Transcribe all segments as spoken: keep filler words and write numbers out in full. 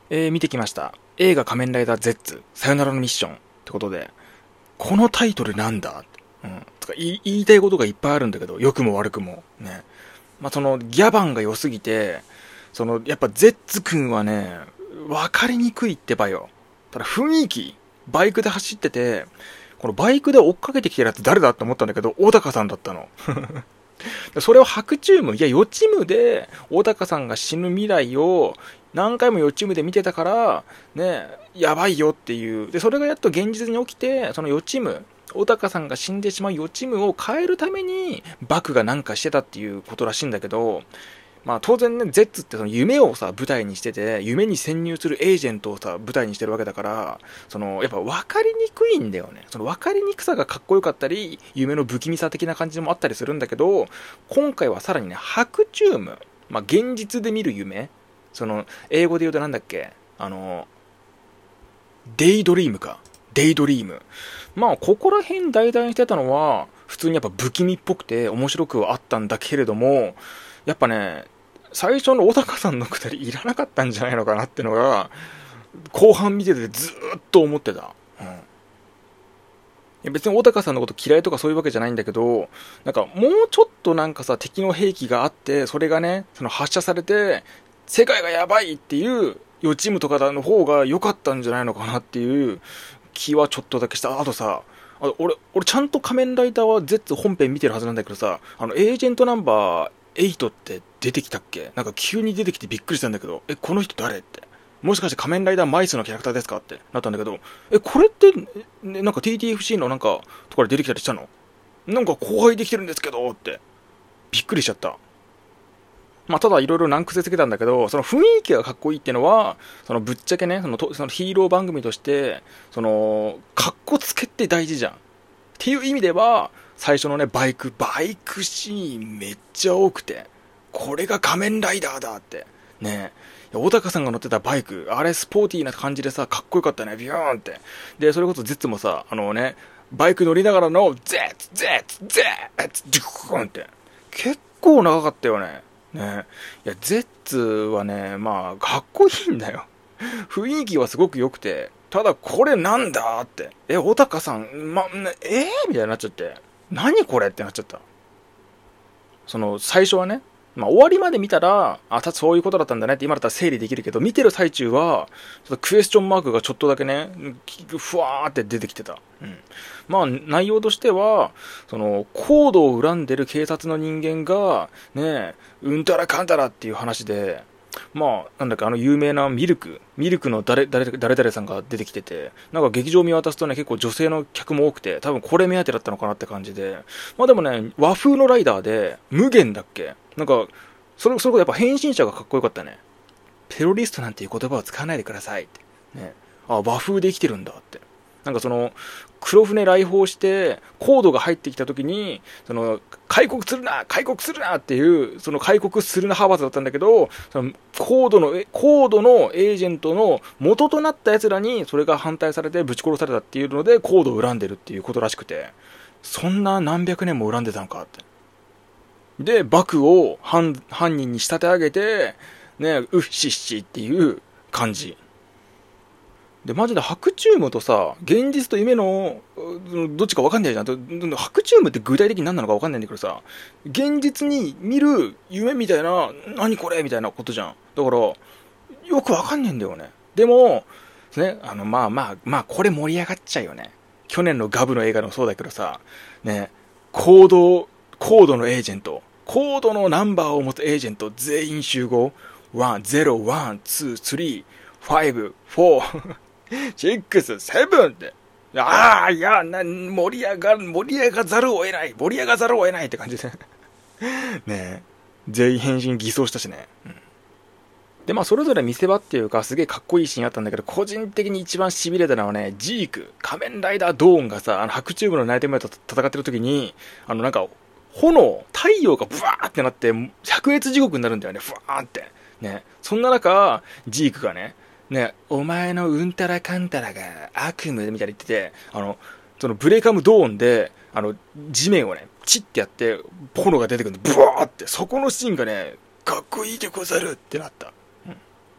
えー、見てきました。映画仮面ライダー Z さよならのミッションってことで、このタイトルなんだ、うん、つか言い、言いたいことがいっぱいあるんだけど、良くも悪くもね。まあ、そのギャバンが良すぎて、そのやっぱ Z 君はね、分かりにくいってばよ。ただ雰囲気、バイクで走ってて、このバイクで追っかけてきてるやつ誰だって思ったんだけど、小高さんだったの。それを白チューム、いや予知夢で小高さんが死ぬ未来を何回も予知夢で見てたから、ね、やばいよっていう。で、それがやっと現実に起きて、その予知夢、小高さんが死んでしまう予知夢を変えるために、バクがなんかしてたっていうことらしいんだけど、まあ当然ね、ゼッツってその夢をさ、舞台にしてて、夢に潜入するエージェントをさ、舞台にしてるわけだから、その、やっぱ分かりにくいんだよね。その分かりにくさがかっこよかったり、夢の不気味さ的な感じもあったりするんだけど、今回はさらにね、白チューム、まあ現実で見る夢、その、英語で言うとなんだっけ、あの、デイドリームか。デイドリーム。まあ、ここら辺題材にしてたのは、普通にやっぱ不気味っぽくて面白くはあったんだけれども、やっぱね、最初の小高さんのくだりいらなかったんじゃないのかなってのが、後半見ててずーっと思ってた。うん。いや別に小高さんのこと嫌いとかそういうわけじゃないんだけど、なんかもうちょっとなんかさ、敵の兵器があって、それがね、その発射されて、世界がやばいっていう予知夢とかの方が良かったんじゃないのかなっていう気はちょっとだけした。あとさ、あ俺、俺ちゃんと仮面ライダーは Z 本編見てるはずなんだけどさ、あの、エージェントナンバーエイトって出てきたっけ？なんか急に出てきてびっくりしたんだけど、え、この人誰って。もしかして仮面ライダーマイスのキャラクターですかってなったんだけど、え、これって、ね、なんか ティーティーエフシー のなんか、とかで出てきたりしたの？なんか後輩できてるんですけどって。びっくりしちゃった。まあ、ただいろいろ難癖つけたんだけど、その雰囲気がかっこいいっていうのは、そのぶっちゃけね、そのとそのヒーロー番組として、その、かっこつけって大事じゃん。っていう意味では、最初のね、バイク、バイクシーンめっちゃ多くて、これが仮面ライダーだって。ねえ。小高さんが乗ってたバイク、あれスポーティーな感じでさ、かっこよかったね、ビューンって。で、それこそゼッツもさ、あのね、バイク乗りながらの、ゼッツ、ゼッツ、ゼッツ、ジュクーンって。結構長かったよね。ねいや、ゼッツはね、まあ、かっこいいんだよ。雰囲気はすごく良くて、ただこれなんだって。え、小高さん、ま、えー、みたいになっちゃって。何これってなっちゃった。その、最初はね、まあ、終わりまで見たら、あ、たそういうことだったんだねって今だったら整理できるけど、見てる最中は、ちょっとクエスチョンマークがちょっとだけね、ふわーって出てきてた。うん。まあ、内容としては、その、コードを恨んでる警察の人間が、ね、うんたらかんたらっていう話で、まあ、なんだっけ、あの有名なミルク、ミルクの誰、誰、誰々さんが出てきてて、なんか劇場見渡すとね、結構女性の客も多くて、多分これ目当てだったのかなって感じで、まあでもね、和風のライダーで、無限だっけなんか、それ、それこそやっぱ変身者がかっこよかったね。テロリストなんていう言葉を使わないでくださいって。ね。あ、和風で生きてるんだって。なんかその、黒船来訪して、コードが入ってきた時に、その、開国するな開国するなっていう、その開国するな派閥だったんだけど、その、コードの、コードのエージェントの元となった奴らに、それが反対されてぶち殺されたっていうので、コードを恨んでるっていうことらしくて、そんな何百年も恨んでたのかって。で、バクを犯犯人に仕立て上げて、ね、うっしっしっていう感じ。で、マジで白チュームとさ、現実と夢の、どっちか分かんないじゃん。白チュームって具体的に何なのか分かんないんだけどさ、現実に見る夢みたいな、何これみたいなことじゃん。だから、よく分かんないんだよね。でも、ね、あの、まあまあ、まあ、これ盛り上がっちゃうよね。去年のガブの映画でもそうだけどさ、ね、コード、コードのエージェント、コードのナンバーを持つエージェント全員集合。ワン、ゼロ、ワン、ツー、スリー、ファイブ、フォー、シックス、セブンって。ああ、いや、な、盛り上が、盛り上がざるを得ない。盛り上がざるを得ないって感じで。ねえ。全員変身偽装したしね。うん。で、まあ、それぞれ見せ場っていうか、すげえかっこいいシーンあったんだけど、個人的に一番痺れたのはね、ジーク、仮面ライダードーンがさ、あの、白チューブのナイトメアと戦ってる時に、あの、なんか、炎、太陽がブワーってなって、百越地獄になるんだよね、ブワーって。ね。そんな中、ジークがね、ね、お前のうんたらかんたらが悪夢みたいに言ってて、あの、そのブレイカムドーンで、あの、地面をね、チッてやって、炎が出てくるんで、ブワーって、そこのシーンがね、かっこいいでござるってなった。うん。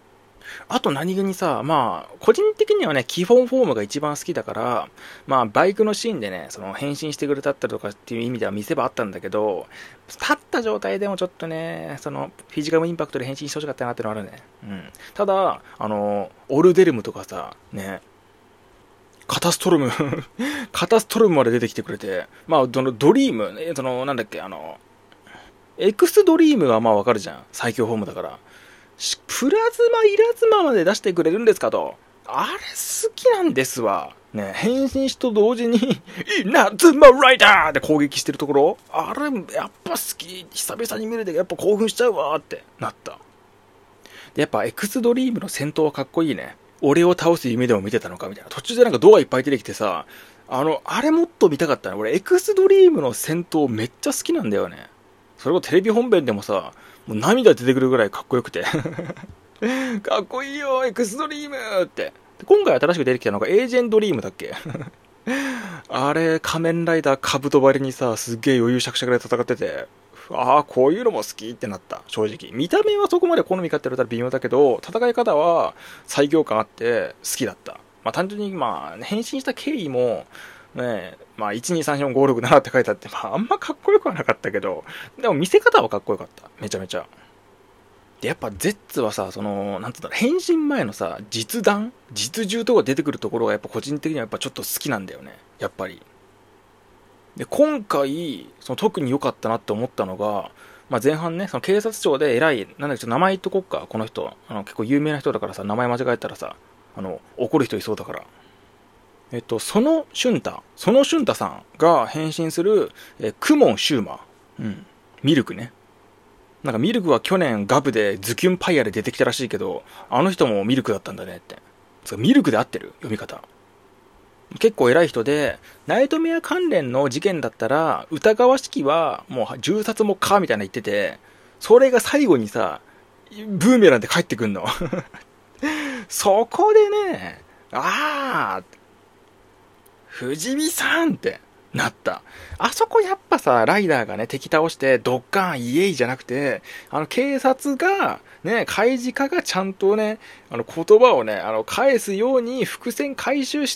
あと何気にさ、まあ、個人的にはね、基本フォームが一番好きだから、まあ、バイクのシーンでね、その、変身してくれたったりとかっていう意味では見せ場あったんだけど、立った状態でもちょっとね、その、フィジカルインパクトで変身してほしかったなってのはあるね。うん。ただ、あの、オルデルムとかさ、ね、カタストロムカタストロムまで出てきてくれて、まあ、その、ドリーム、その、なんだっけ、あの、エクスドリームはまあわかるじゃん。最強フォームだから。プラズマ、イラズマまで出してくれるんですかと。あれ好きなんですわ。ね、変身しと同時に、イナズマライダーって攻撃してるところ、あれ、やっぱ好き。久々に見るとやっぱ興奮しちゃうわーってなった。で、やっぱエクスドリームの戦闘はかっこいいね。俺を倒す夢でも見てたのかみたいな。途中でなんかドアいっぱい出てきてさ、あの、あれもっと見たかったね。俺、エクスドリームの戦闘めっちゃ好きなんだよね。それをテレビ本編でもさ、もう涙出てくるぐらいかっこよくて。かっこいいよ、エクスドリームって。今回新しく出てきたのがエージェンドリームだっけあれ、仮面ライダーカブトバリにさ、すっげえ余裕しゃくしゃくで戦ってて、ああ、こういうのも好きってなった、正直。見た目はそこまで好みかって言われたら微妙だけど、戦い方は最強感あって好きだった。まあ単純に、まあ、変身した経緯も、ね、まあ、いち、に、さん、よん、ご、ろく、ななって書いてあって、まあ、あんまかっこよくはなかったけど、でも見せ方はかっこよかった。めちゃめちゃ。で、やっぱ、ゼッツはさ、その、なんつうんだろう、変身前のさ、実弾実銃とか出てくるところが、やっぱ個人的にはやっぱちょっと好きなんだよね。やっぱり。で、今回、その特に良かったなって思ったのが、まあ、前半ね、その警察庁で偉い、なんだっけ、名前言っとこっか、この人。あの、結構有名な人だからさ、名前間違えたらさ、あの、怒る人いそうだから。えっと、その俊太、その俊太さんが変身する、えー、クモンシューマー。うん。ミルクね。なんかミルクは去年ガブでズキュンパイアで出てきたらしいけど、あの人もミルクだったんだねって。ミルクで合ってる読み方。結構偉い人で、ナイトメア関連の事件だったら、疑わしきはもう銃殺もかみたいな言ってて、それが最後にさ、ブーメランで帰ってくんの。そこでね、あー、藤見さんってなった。あそこやっぱさ、ライダーがね、敵倒して、ドッカーンイエイじゃなくて、あの、警察が、ね、開示課がちゃんとね、あの、言葉をね、あの、返すように伏線回収して、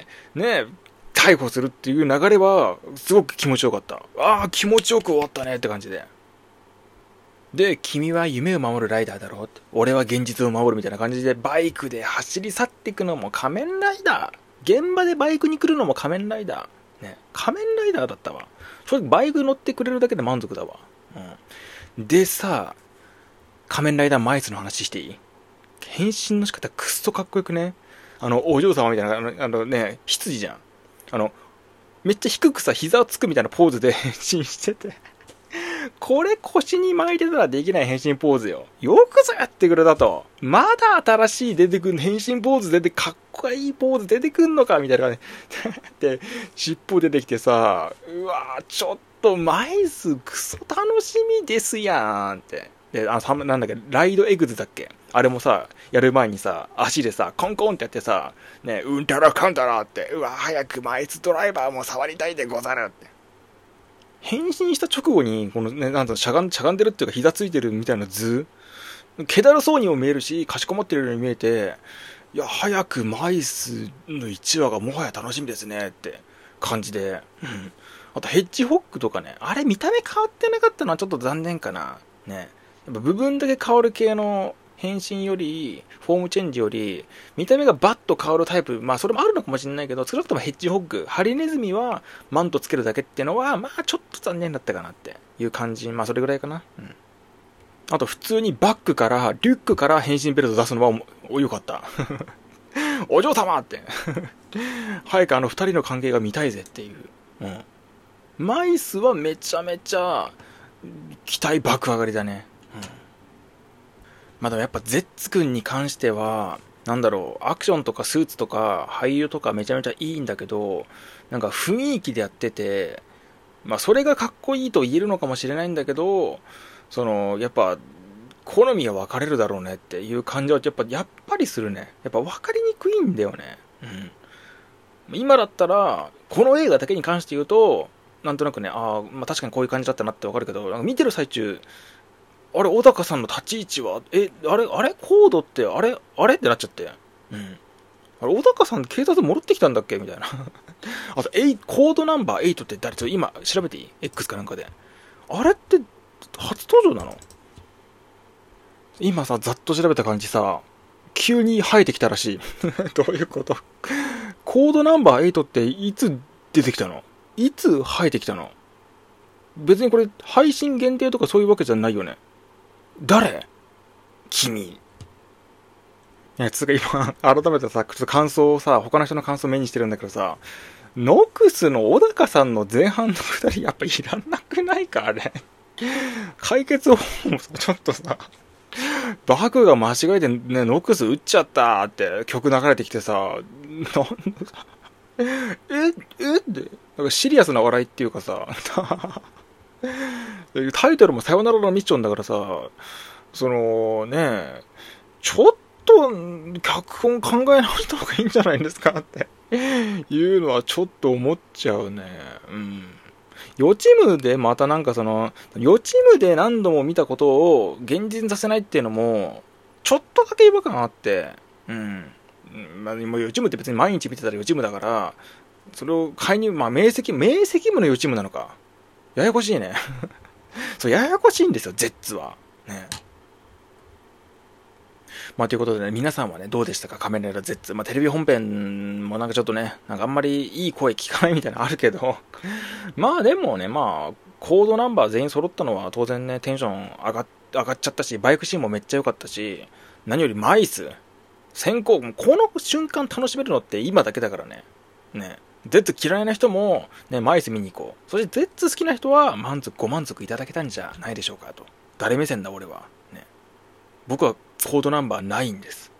ね、逮捕するっていう流れは、すごく気持ちよかった。ああ、気持ちよく終わったねって感じで。で、君は夢を守るライダーだろうって。俺は現実を守るみたいな感じで、バイクで走り去っていくのも仮面ライダー。現場でバイクに来るのも仮面ライダー。ね。仮面ライダーだったわ。正直バイク乗ってくれるだけで満足だわ。うん。でさ、仮面ライダーマイスの話していい？変身の仕方くっそかっこよくね。あの、お嬢様みたいな、あの、あのね、羊じゃん。あの、めっちゃ低くさ、膝をつくみたいなポーズで変身してて。これ腰に巻いてたらできない変身ポーズよ。よくぞやってくれたと。まだ新しい出てくん変身ポーズ出てかっこいいポーズ出てくんのかみたいなね。で、尻尾出てきてさ、うわーちょっとマイスクソ楽しみですやんって。で、あの、なんだっけ、ライドエグズだっけあれもさ、やる前にさ、足でさ、コンコンってやってさ、ね、うんたらかんたらって、うわ、早くマイスドライバーも触りたいでござるって。変身した直後に、このね、なんとしゃがん、しゃがんでるっていうか膝ついてるみたいな図、気だるそうにも見えるし、かしこまってるように見えて、いや、早くマイスのいちわがもはや楽しみですねって感じで、うん。あとヘッジホックとかね、あれ見た目変わってなかったのはちょっと残念かな。ね。やっぱ部分だけ変わる系の変身より、フォームチェンジより、見た目がバッと変わるタイプ、まあそれもあるのかもしれないけど、少なくともヘッジホッグ、ハリネズミはマントつけるだけっていうのは、まあちょっと残念だったかなっていう感じ、まあそれぐらいかな。うん。あと普通にバッグから、リュックから変身ベルト出すのは良かった。お嬢様って早くあの二人の関係が見たいぜっていう。うん。マイスはめちゃめちゃ、期待爆上がりだね。まあでもやっぱゼッツくんに関しては、なんだろう、アクションとかスーツとか俳優とかめちゃめちゃいいんだけど、なんか雰囲気でやってて、まあそれがかっこいいと言えるのかもしれないんだけど、その、やっぱ、好みは分かれるだろうねっていう感じはやっぱ、やっぱりするね。やっぱ分かりにくいんだよね。うん。今だったら、この映画だけに関して言うと、なんとなくね、ああ、まあ確かにこういう感じだったなって分かるけど、なんか見てる最中、 あれ、小高さんの立ち位置は、え、あれ、あれコードって、あれ、あれってなっちゃって。うん。あれ、小高さん警察戻ってきたんだっけみたいな。あと、エイコードナンバーはちって誰？ちょ、今、調べていい？ X かなんかで。あれって、初登場なの？今さ、ざっと調べた感じさ、急に生えてきたらしい。どういうこと？コードナンバーはちっていつ出てきたの？いつ生えてきたの？別にこれ、配信限定とかそういうわけじゃないよね。誰？君。いや、つうか今、改めてさ、ちょっと感想をさ、他の人の感想を目にしてるんだけどさ、ノクスの小高さんの前半のくだりやっぱいらなくないかあれ。解決方法もちょっとさ、バグが間違えてね、ノクス撃っちゃったって曲流れてきてさ、なんだえ、えって、なんかシリアスな笑いっていうかさ、タイトルもさよならのミッションだからさ、そのね、ちょっと脚本考え直した方がいいんじゃないんですかっていうのはちょっと思っちゃうね。うん。予知夢でまたなんかその、予知夢で何度も見たことを現実させないっていうのも、ちょっとだけ違和感あって、うん。まあ、もう予知夢って別に毎日見てたら予知夢だから、それを介入、まあ明晰、明晰夢の予知夢なのか。ややこしいね。そう、ややこしいんですよ、ゼッツは。ね。まあ、ということでね、皆さんはね、どうでしたか？仮面ライダー Z。まあ、テレビ本編もなんかちょっとね、なんかあんまりいい声聞かないみたいなのあるけど、まあでもね、まあ、コードナンバー全員揃ったのは当然ね、テンション上がっ、上がっちゃったし、バイクシーンもめっちゃ良かったし、何よりマイス、先行、この瞬間楽しめるのって今だけだからね。ね。Z 嫌いな人も、ね、マイス見に行こう。そして Z 好きな人は満足、ご満足いただけたんじゃないでしょうかと。誰目線だ俺は。ね。僕はコードナンバーないんです。